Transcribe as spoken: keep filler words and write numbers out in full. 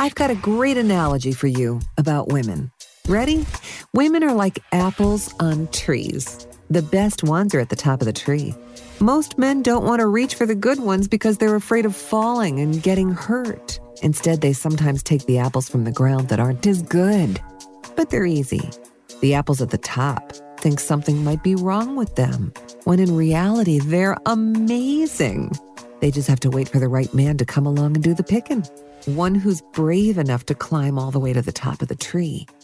I've got a great analogy for you about women. Ready? Women are like apples on trees. The best ones are at the top of the tree. Most men don't want to reach for the good ones because they're afraid of falling and getting hurt. Instead, they sometimes take the apples from the ground that aren't as good. But they're easy. The apples at the top think something might be wrong with them, when in reality, they're amazing. They just have to wait for the right man to come along and do the picking. One who's brave enough to climb all the way to the top of the tree.